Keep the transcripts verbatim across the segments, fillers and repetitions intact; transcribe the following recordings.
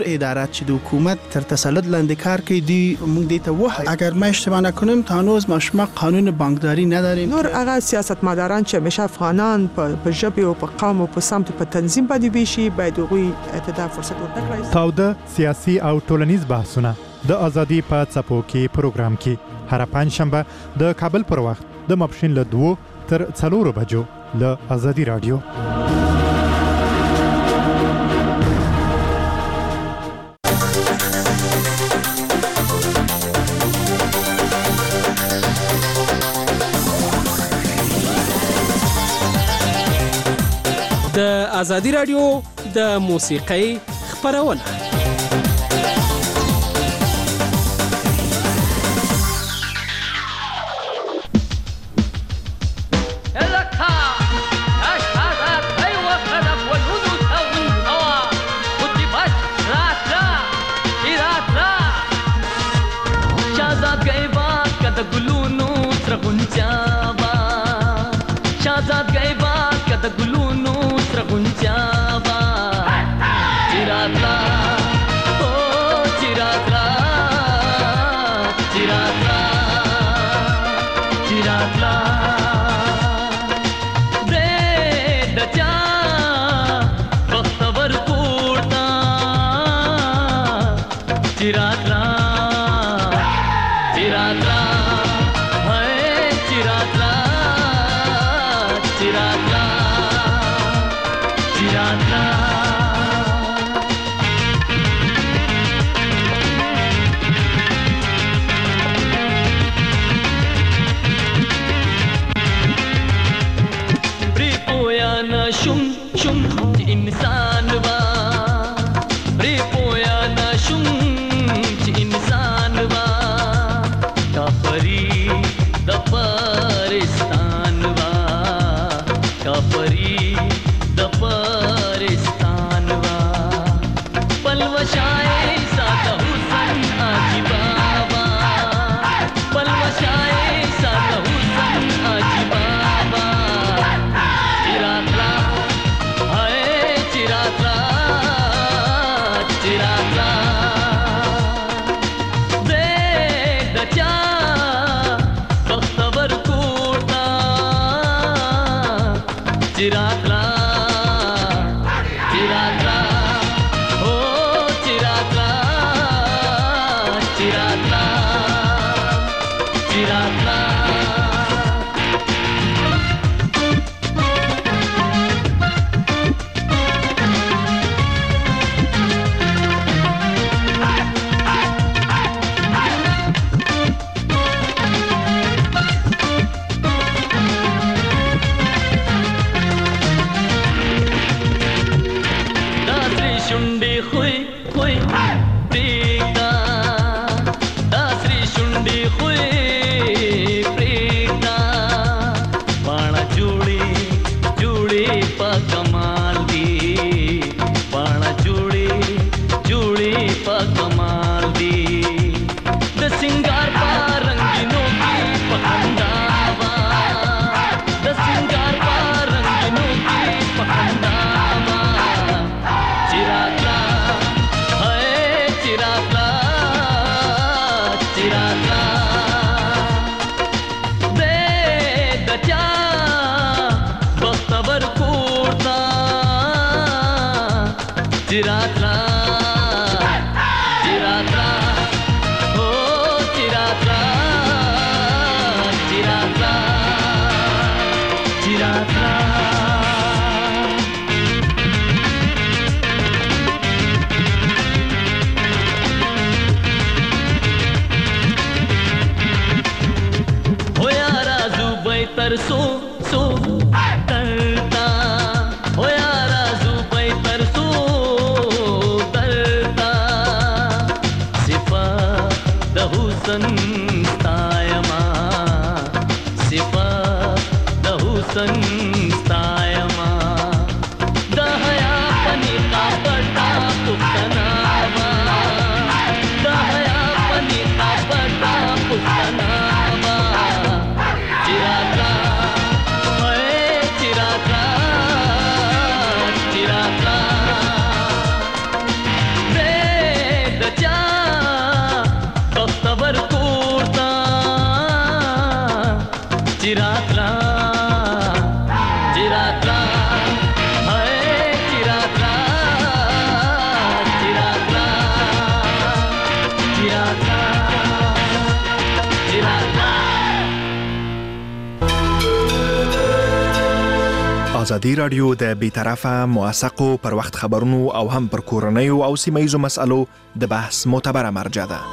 ادارات چې د حکومت تر تسلط لاندې کار کوي دی موږ دې ته وایو اگر ما اشتباه نکنم تا هنوز ما شما قانون بانکداری نداریم. نور هغه سیاستمداران چې همیشه افغانان په ژبه او په قوم او په سمت په تنظیم باندې ویشي باید هغوی ته فرصت ورکړي. تاوده سیاسي او ټولنیز بحثونه د ازادي په څپو کې پروګرام کې هر پنځشنبه د کابل پر وخت د ماپښین له دوه تر څلورو بجو له ازادي رادیو. د ازادي رادیو د موسیقۍ خپرونه Hey ازادي رادیو د بی‌طرفه موثقو پر وخت خبرونو او هم پر کورنیو او سیمه‌ایزو مسالو د بحث معتبره مرجع ده.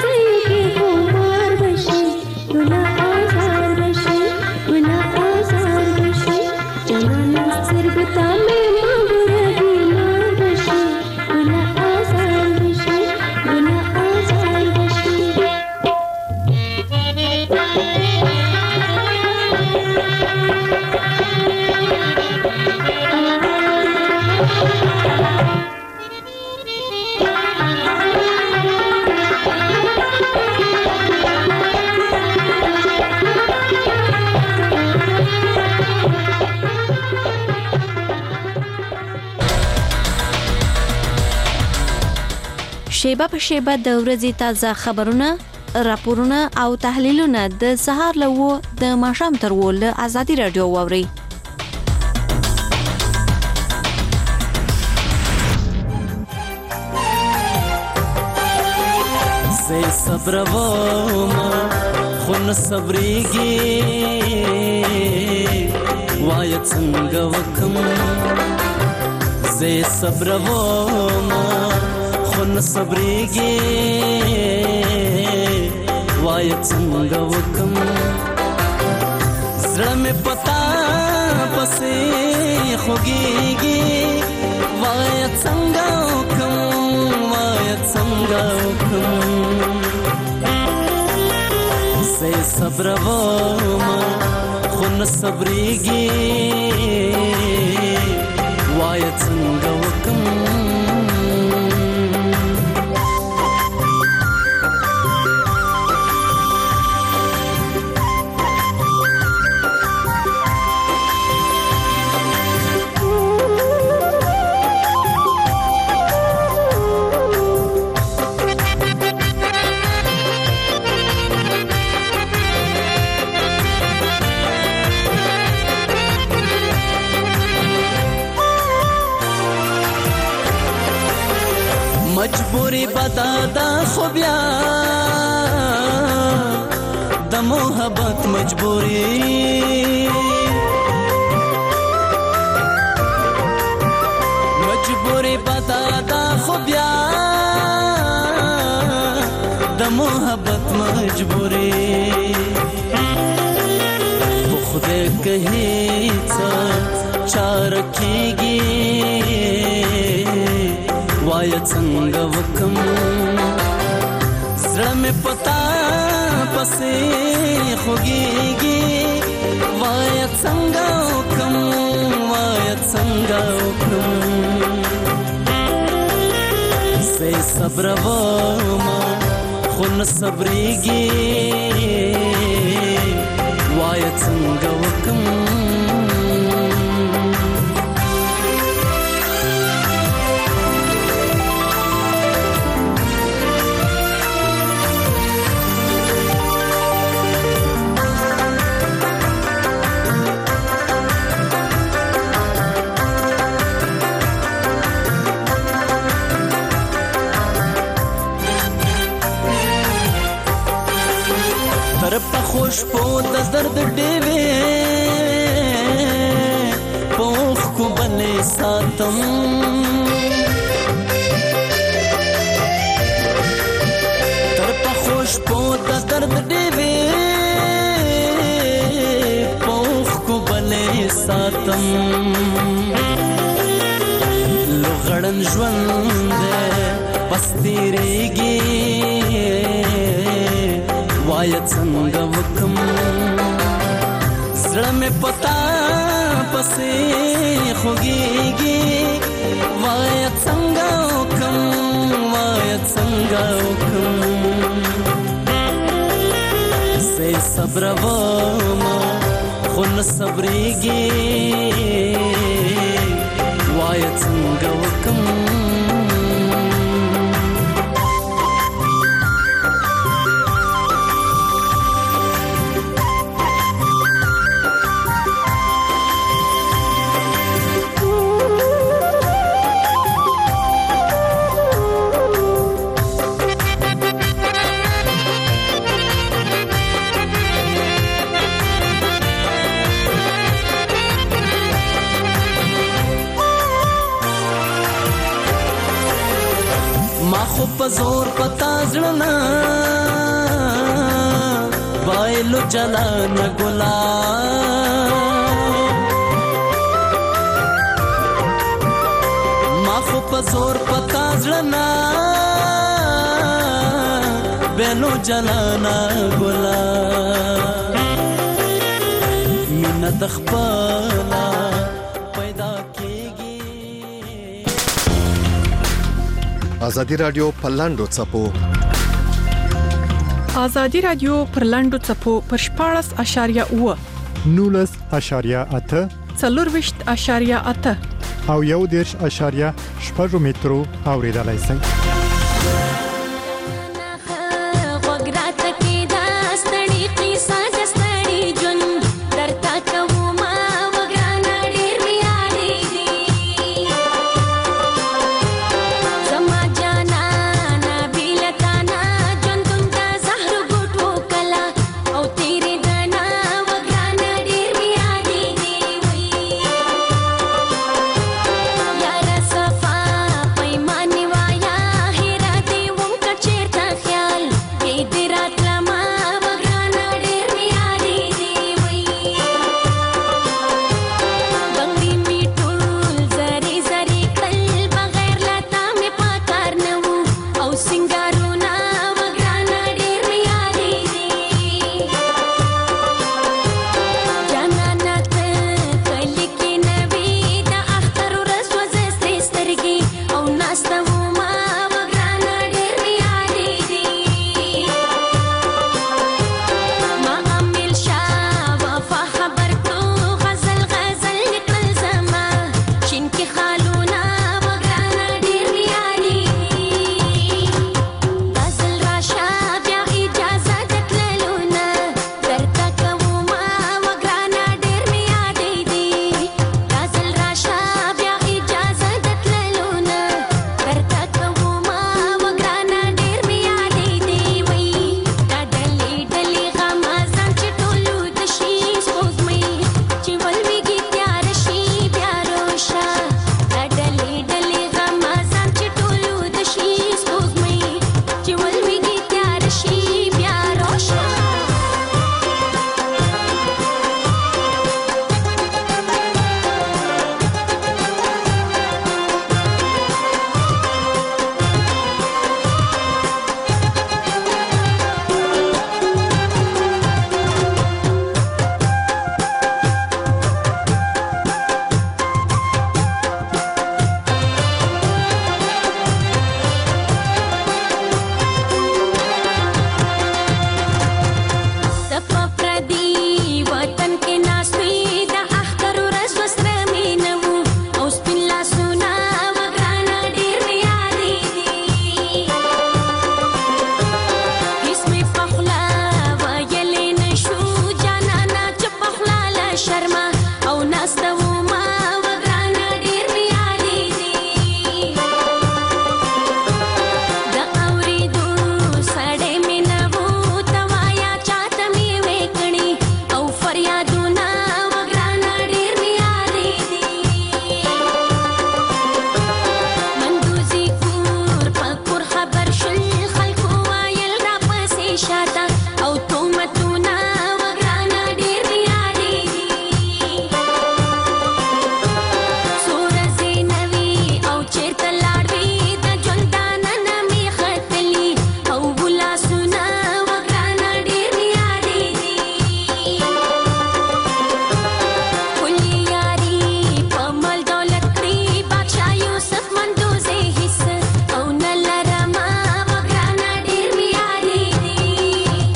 Guna azar bashi, guna azar شیبه په شیبه د ورځې تازه خبرونه، راپورونه او تحلیلونه د سهار له وو د ماښام تر وو له ازادي رادیو واوري. زه صبر وما خو نه صبرېږي وایه څنګه وکم. زه صبر وما خو نه صبرېږي وایه څنګه وکم. زړه مې پتا پسې خوږېږي وایه څنګه وکم وایه څنګه وکم. زه صبر وما خو نه صبرېږي وایه څنګه وکم. مجبوری بدادا خو بیا د محبت مجبوری. مجبوری بدادا خو بیا د محبت مجبوری. خو خدای کهی څه چار کیږي وایه څنګه وکم. زړه مې پتا پسې خوږېږي وایه څنګه وکم وایه څنګه وکم. زه صبر وما خو نه صبرېږي وایه څنګه وکم. خوش په د درد ډېوې پوخ کو بلې ساتم. تر په خوش په د درد ډېوې پوخ کو بلې ساتم. لوغړن ژوند بس تیریږي وایه څنګه وکم. زړه مې پتا پسې خوږېږي وایه څنګه وکم وایه څنګه وکم. زه صبر وما خو نه صبرېږي وایه څنګه وکم. خو په زور پتا زړه بایلو جلان ګلا. ما خو په زور پتا زړه بایلو جلان ګلا. مینه د خپله پیدا کېږي. ازادي رادیو په لاندو څپو ازادي رادیو پر لاندو څپو پر شپاړس اشاریه اوه نولس اشاریه اته څلورویشت اشاریه اته او یو دېرش اشاریه شپږ مترو اوریدلای شئ. شرما او ناسته وما وګرانه ډېر مې یادېږي د اورېدو سړی مې نه و ته وایه چاته مې وې کړي او فریادونه وګرانه ډېر مې یادېږي مندوزي کور په کور خبر شول خلکو ویل راپسې شاته او تهمتونه وګرانه ډېر مې یادېږي څو ورځې نه وي او چېرته لاړ وي د ژوندانه نه مې ختلي او لاسونه وګرانه ډېر مې یادېږي ښکلې یاري په مال دولت کړي بادشاه یوسف مندوزي هېڅ او نه لرمه وګرانه ډېر مې یادېږي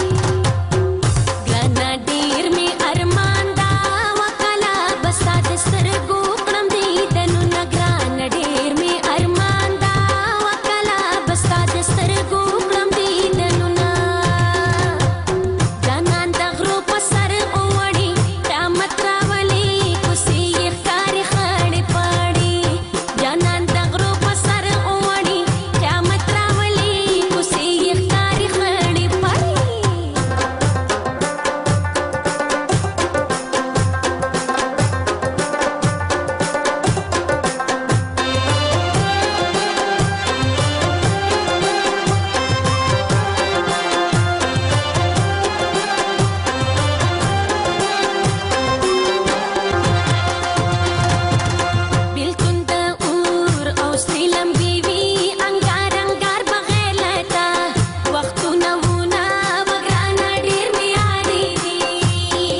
ګرانه ډېر مې ارمان دا وکله به ستا د سترګو کړم دیدنونه ګرانه ډېر مې ارمان دا وکله به ستا د سترګو کړم دیدنونه جانان د غرو په سر ووړي قیامت راولي کوڅې یې ښکاري خړې پاړې جانان د غرو په سر ووړي قیامت راولي کوڅې یې ښکاري خړې پاړې بیلتون د اور او سرې لمبې وي انګار انګار بغیر له تا وختونه وونه وګرانه ډېر مې یادېږي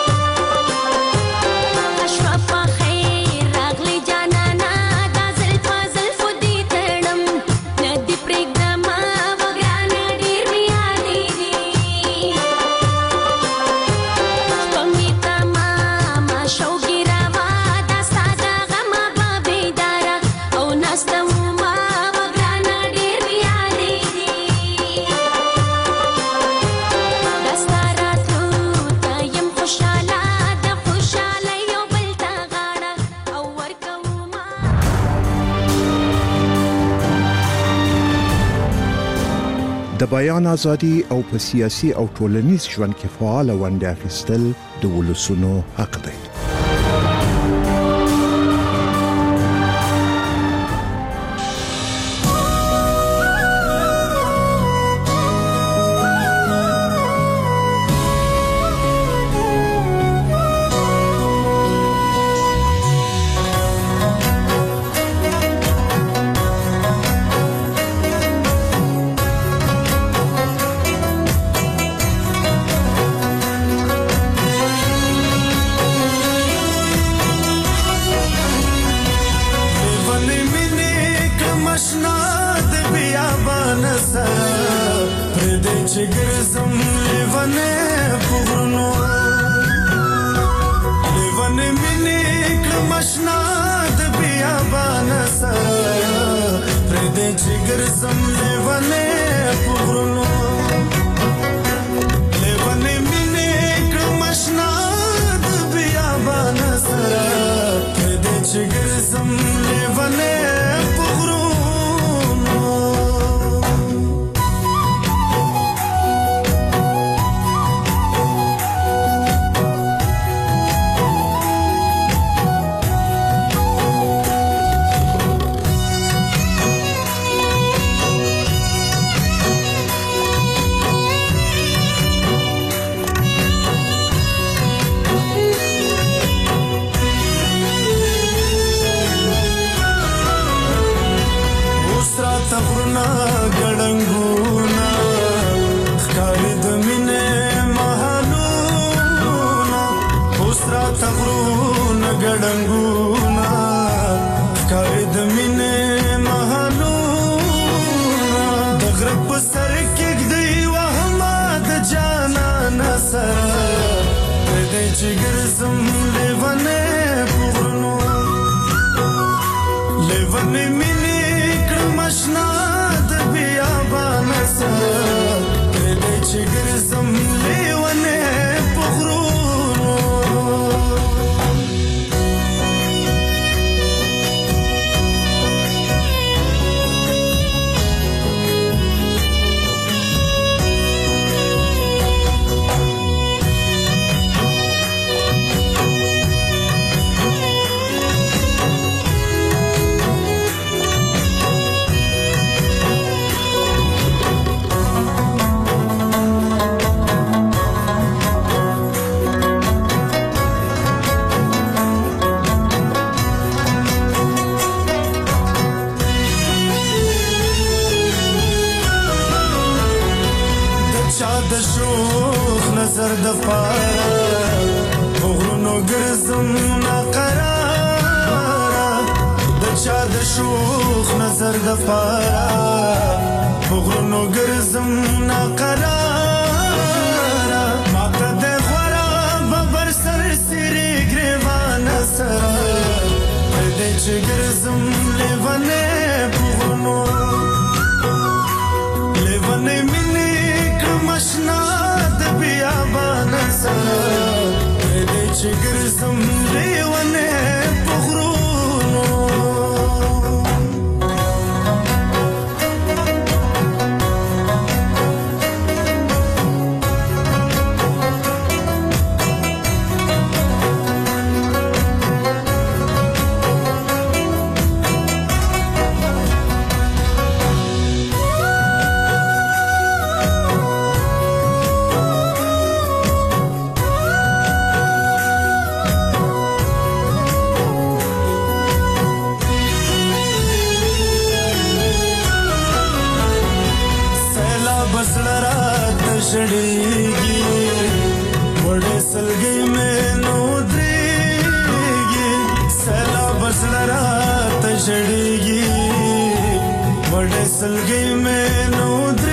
شپه په خیر راغلې جانانه دا زلفه زلفو دې تړم نه دې پرېږدمه وګرانه ډېر مې یادېږي شپه مې تمامه شوګیره وه دا ستا د غمه به بیداره او ناسته ومه وګرانه ډېر مې یادېږي دا ستا راتلو ته یم خوشحاله د خوشحالۍ یو بل ته غاړه او ورکومه د بیان ازادي او په سیاسي او ټولنیز ژوند کې فعال ونډه اخیستل د ولسونو حق دی. چې ګرځم لیونه په غرونو پاره غرونو ګرځم ناقراره د چا د شوخ نظر د پاره غرونو ګرځم ناقراره ماته د غوړه ببر سر سری ګریوانه سره دې چې ګرځم لیوانه غرونو لیوانه مینه کمشنا د بیابان سره دې چې ګرځم لیوانه غرونو شړېږي وړې سلګۍ مې نو درېږي سیلاب زړه راته شړېږي وړې سلګۍ مې نو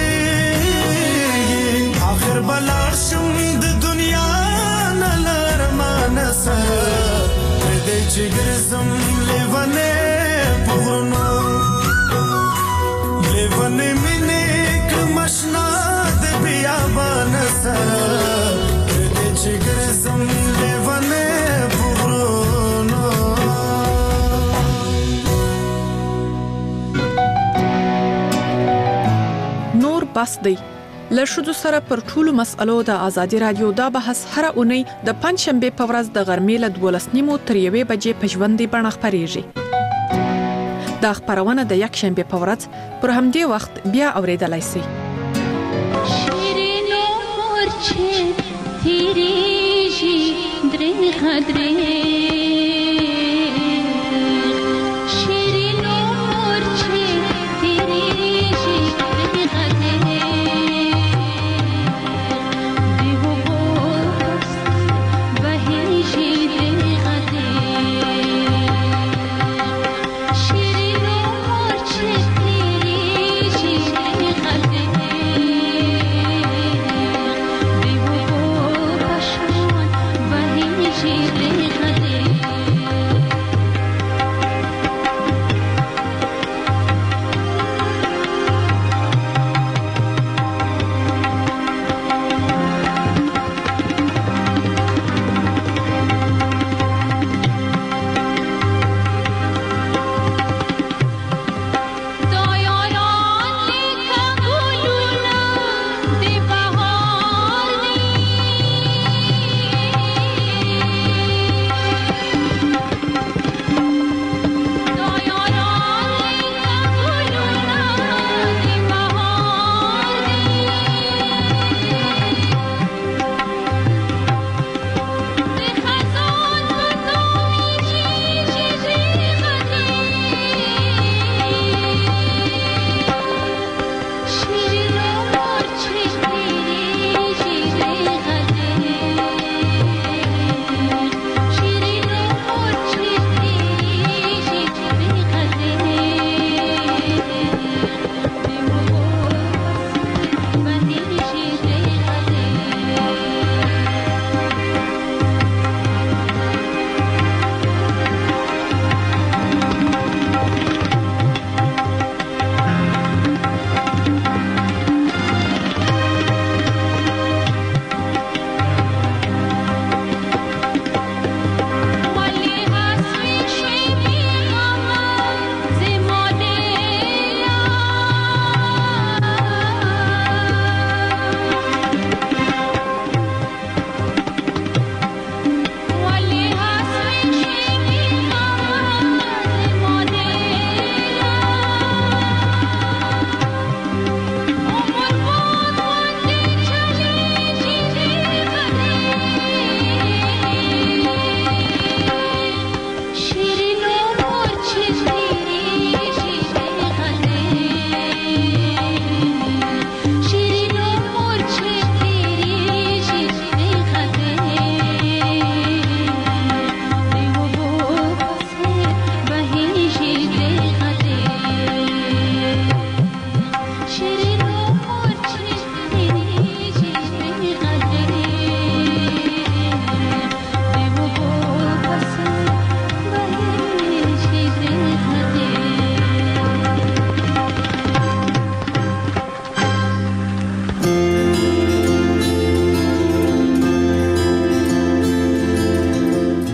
درېږي آخر به لاړ شم د دنیا نه له ارمانه سره پرېږدی چې ګرځم لیونې په غرونو لیونې مینې کړم اشنا بیابان سره دې چې ګرځم لیوانه په غرونو نور بس دی له ښځو سره پر ټولو مسألو د ازادي رادیو دا بحث هره اونۍ د پنځشنبې په ورځ د غرمې له دولس نیمو تر یوې بجې په ژوندۍ بڼه خپرېږي. دا خپرونه د یکشنبې په ورځ پر همدې وخت بیا اورېدلی شئ. تیریږي درېغه درېغ شیرینو مورچې تیریږي درېغه درېغ د هغو بهیږي درېغه درېغ شیرینو مورچې تیریږي درېغه درېغ شیرینو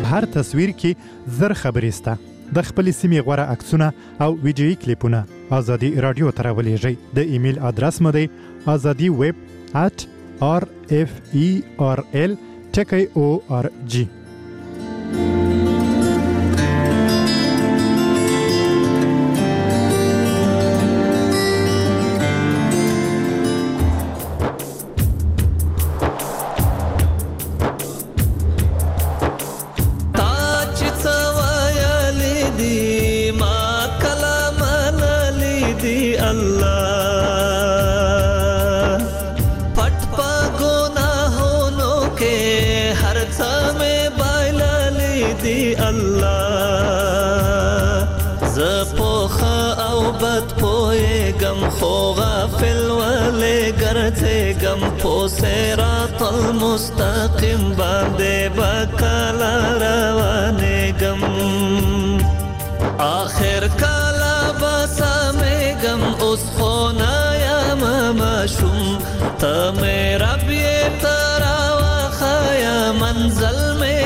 هر تصویر کې زر خبرې سته. د خپل سیمې غوره عکسونه او ویډیویي کلیپونه ازادي رادیو ته راولېږئ. د ایمیل ادرس مو دی azadi web at r f e r l ټکی او ار جی. گم پو صراط المستقیم باندې بکلا روانه گم آخر کلا بسامه گم اس خونا یا ممشوم تا میرا بیترا وخایا منزل میں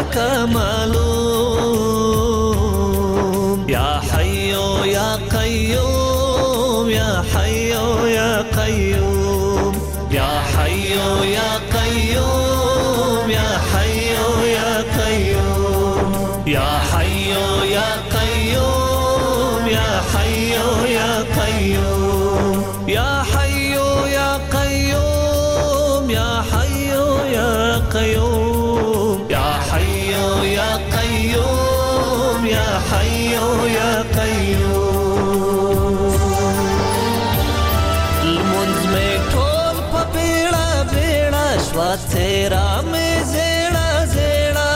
کمالوم یا حیو یا قیوم یا حیو یا قیوم یا حیو یا قیوم یا حیو یا قیوم یا حیو یا قیوم یا حیو یا قیوم یا حیو یا قیوم یا حیو یا قیوم یا حیو یا قیوم یا حیو یا قیوم المنز میں ٹول پپیڑا بیڑا شوا تیرا میں زیڑا زیڑا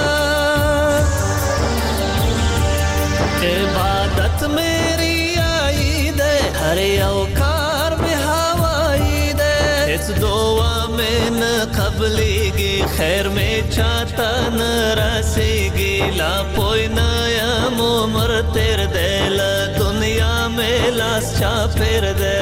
عبادت میری آئی دے ہر اوکار میں ہوائی دے اس دعا میں نہ قبلی گی خیر میں چاہتا نہ رسی گی لا پوئی نیا مومر تیر دے لا دنیا میں لاس چا پھر دے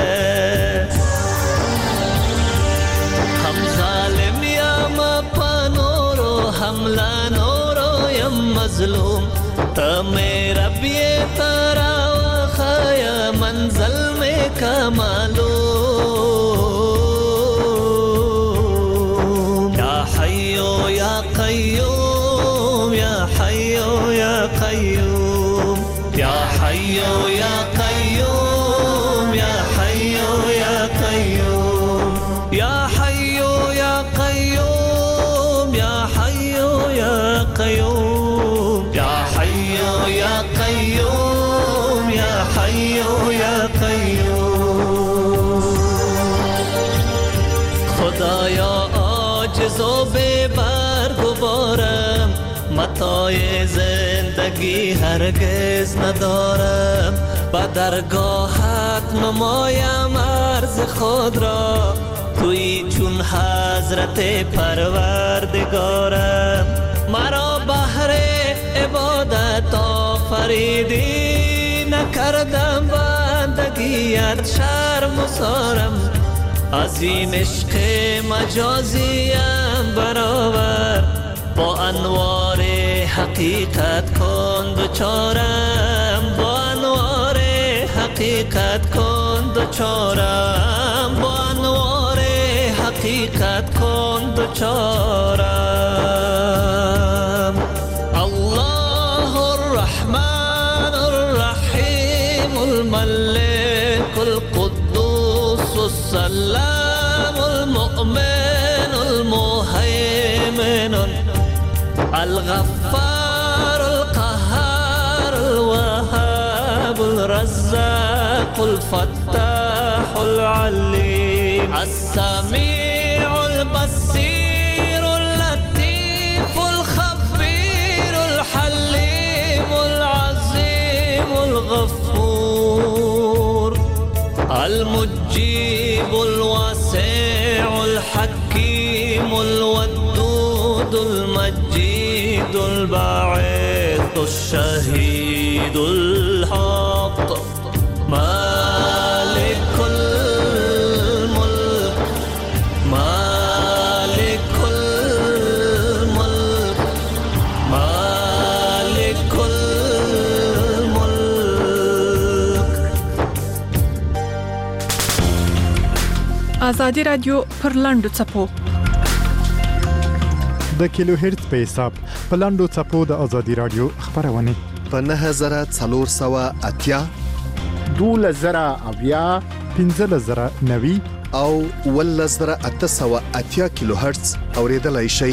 ہم ظالم یا مپا نورو حملہ نورو یم مظلوم تا میرا بیے تارا وخایا منزل میں کمالوم یا حیو یا قیوم یا حیو یا قیوم یا حیو یا قیوم یا حیو یا قیوم یا حیو یا قیوم یا حیو یا قیوم یا حیو یا قیوم یا حیو یا قیوم خدایا عاجز و بے بار گوارم متاع زندگی هرگز ندارم با درگاهت نمایم عرض خود را توی چون حضرت پروردگارم مرا بهر عبادت آفریدی نکردم بندگیت شرم و سارم از این عشق مجازیم برابر با انوار حقیقت کن دوچارم با انوار حقیقت کن دوچارم با انوار حقیقت کن دوچارم الله الرحمن الرحیم الملك القدوس السلام المؤمن المهيمن الغفار القهار الوهاب الرزاق الفتاح العليم السميع البصير اللطيف الخبير الحليم العظيم الغفور المجيب الواسع الحكيم الودود المجيد الباعث الشهيد الحق مالك الملك مالك الملك مالك ازادي رادیو پر لاندو چپو د کیلو هرتز په حساب په لاندو چپو د ازادي رادیو خبرونه په نه زره څلور سوه اتیا دوله زره اویا پنځه زره نوي او ول زره اته سوه اتیا کیلو هرتز اوریدلای شئ.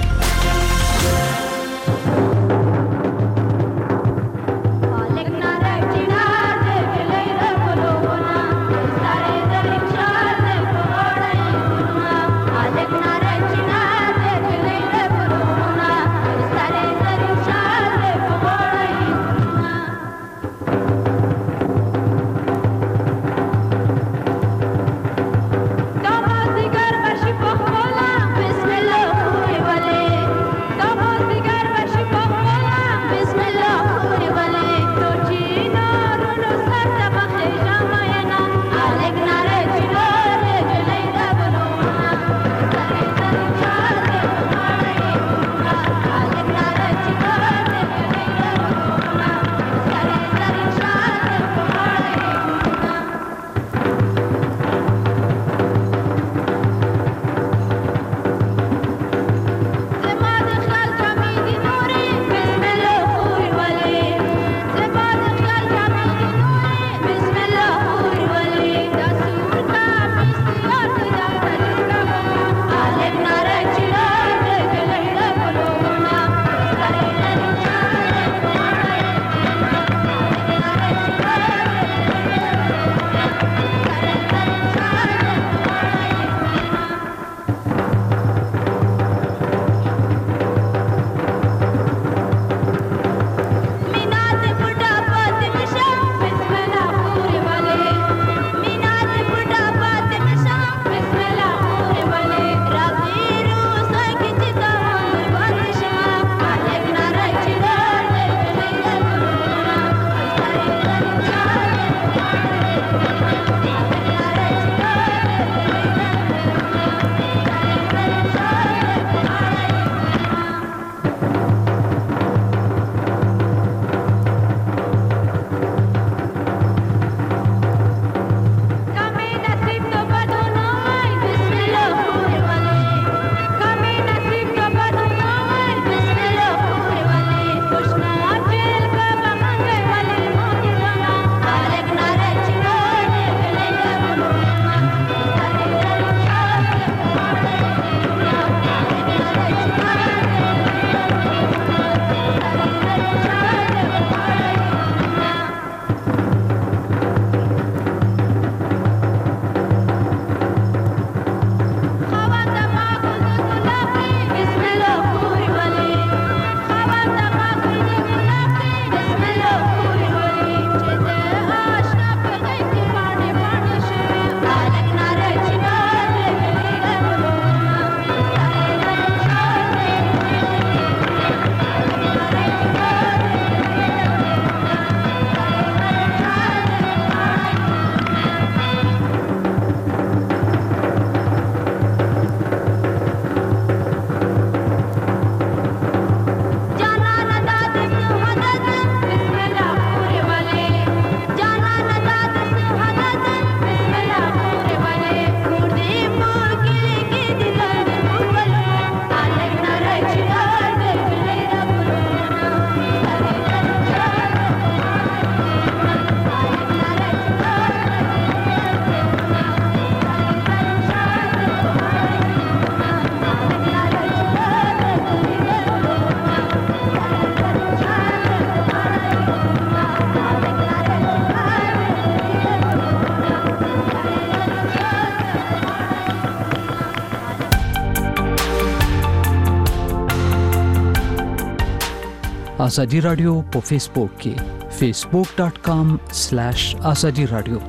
ازادي رادیو په فیسبوک کې facebook dot com slash azadi radio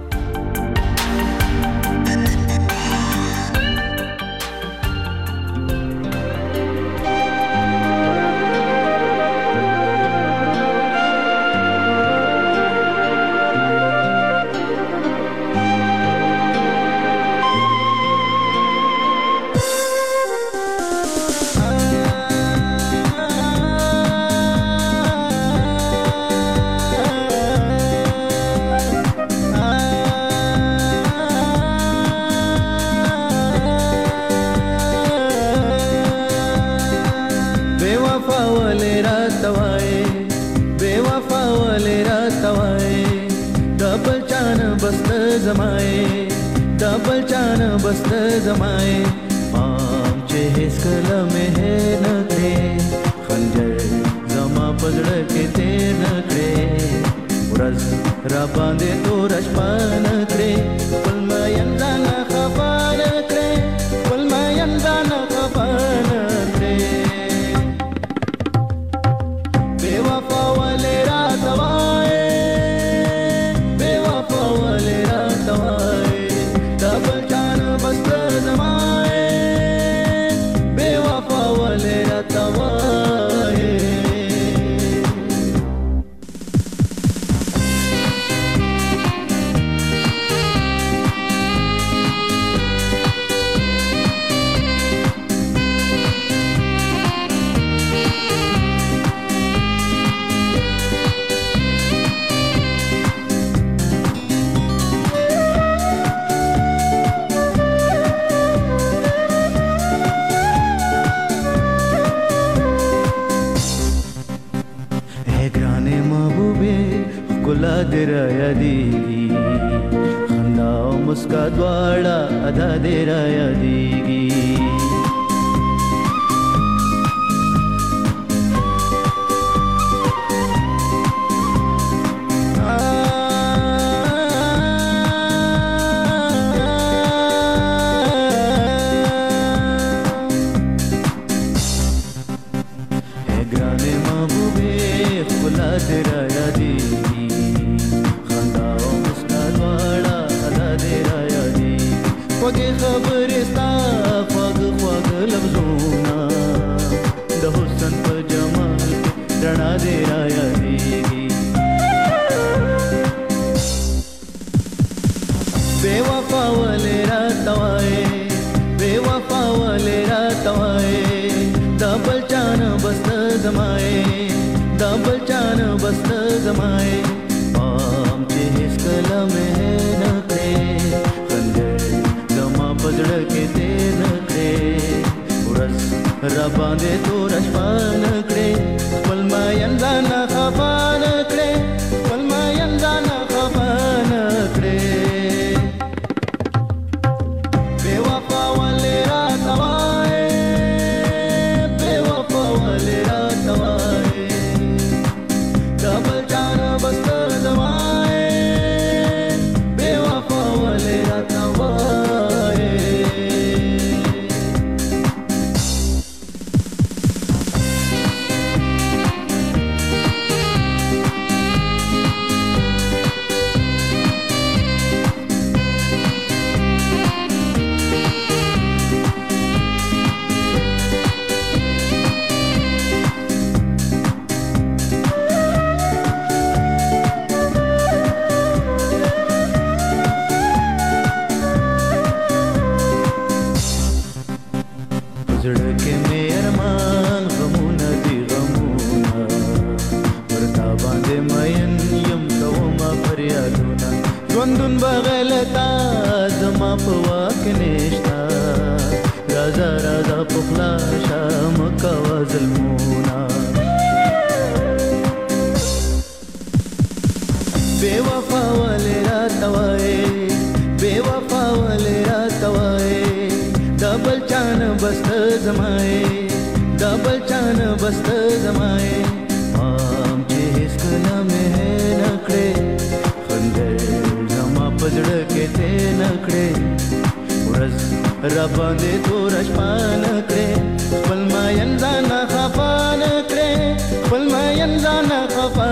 Ah زمای دا بل چانه بست زمای مام چې هیڅ کله مه نه کړې خنجر زما پزړه کې تیر نه کړې ورځ را باندې تور شپه نه کړې خپل مین ځان خفه نه کړې خپل مین ځان خفه نه کړې بے وفا ولې راته وایې بے وفا ولې راته وایې دا بل چانه بست زمای بے وفا ولې راته وایې ګلا دې را یادېږي خندا او مسکا دواړه ادا دې را یادېږي ګرانې محبوبې ګلا دې را یادېږي خوږې خبرې ستا خواږه خواږه لفظونه د حسن په جمال رڼا دې را یادېږي بے وفا ولې راته وایې بے وفا ولې راته وایې دا بل چانه بسته زمایې دا بل چانه بسته زمایې پام چې هیڅ کله مې نه کړې پزړه کې تیر نه کړې ورځ را باندې تور شپه نه کړې خپل مین ځان خفه نه کړې خپل مین ځان خفه نه کړې بے وفا ولې راته وایې بے وفا ولې راته وایې دا بل چانه بسته زمایې بے وفا ولې راته وایې زړه کې مې ارمان غمونه دي غمونه ورته باندې مین یم کومه فریادونه ژوندون بغیر تا زما په واک نشته راځه راځه په خوله شه مه کوه ظلمونه بے وفا ولې راته وایې بے وفا ولې راته وایې دا بل چانه بسته زمایې دا بل چانه بسته زمایې مام چې هیڅ کله مې نه کړې خنجر زما په زړه کې تیر نه کړې ورځ را باندې تور شپه نه کړې خپل مین ځان خفه نه کړې خپل مین ځان خفه